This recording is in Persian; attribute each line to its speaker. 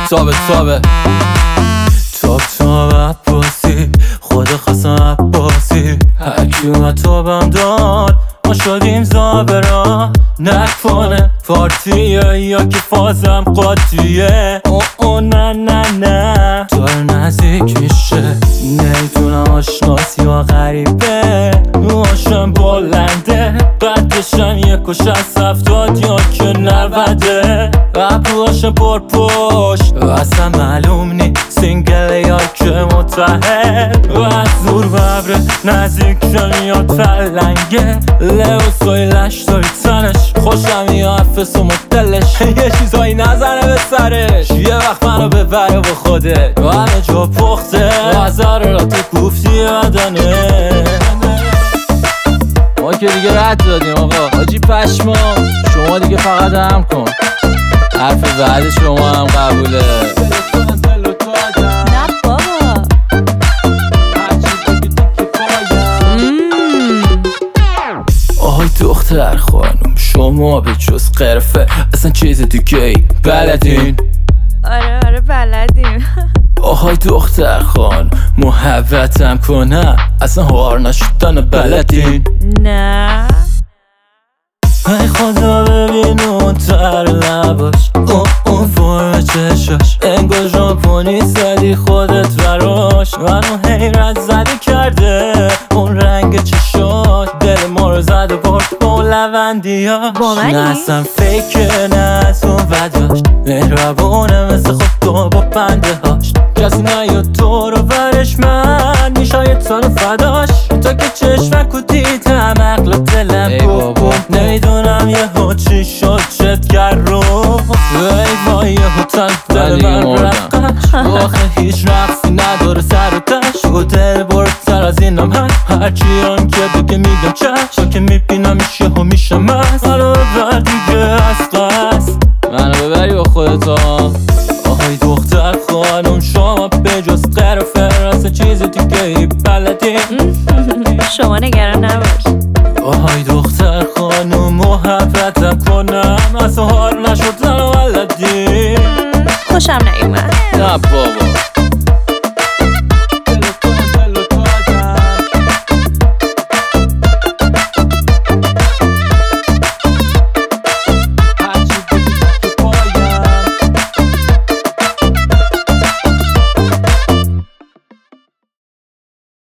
Speaker 1: تابه تاب عباسی خود خواستم عباسی هرکی اومد تابم داد ما شدیم زابرا نکنه پارتیه یا که فازم قاطیه او نه داره نزدیک میشه نمیتونم آشناسی یا غریبه موهاشم بلنده قدشم 1.70 یا که 90 ابروهاشم پرپشت اصلا معلوم نی سینگل یا که متحد و از زور ببره نزدیک شن یا تلنگه لباسای لشتاری تنش خوشم یا افس و مدلش یه چیزایی نزنه به سرش یه وقت منو ببره با خودت و همه جا پخته وزاره را تو گفتی بدنه ما که دیگه رد دادیم آقا حاجی پشما شما دیگه فقط هم کن حرف بعد شما هم قبوله
Speaker 2: نه بابا
Speaker 1: آهای دختر خانم شما به جز قرفه اصلا چیز دیگه ای بلدین؟
Speaker 2: آره بلدیم
Speaker 1: آهای دختر خان محبتم کنم اصلا هار نشدن بلدین؟
Speaker 2: نه
Speaker 1: ای خدا ببین اون تر لباش اون فرم چشاش انگار ژاپنی زدی خودت براش منو حیرت زده کرده اون رنگ چشاش دل ما رو زده برد با لوندیاش
Speaker 2: با منی؟
Speaker 1: نه اصلا فکر نه از اون بداش مهربونه مثل خود تو با بنده هاش کسی نیاد تو رو برش من میشاید تو رو فداش تا که چشمک و دیدم عقل دلم بابا نمیدونم یه ها چی شد چتگر رو ای وای یه ها تن دل من رقش آخه هیچ رقصی نداره سر و تش و دل بردتر از اینم هست هرچی هم که بگه میگم چشم که میبینم میشه ها میشم مست منو ببر دیگه از قصد منو ببری با خودتا آهای دختر خانم شما به جز قرفه اصلا چیز دیگه ای بلدی
Speaker 2: شما نگران نباش
Speaker 1: آهای دختر خانم محبتم کنم اصلا حال نشد زن و ولدی
Speaker 2: خوشم نیومد
Speaker 1: نه بابا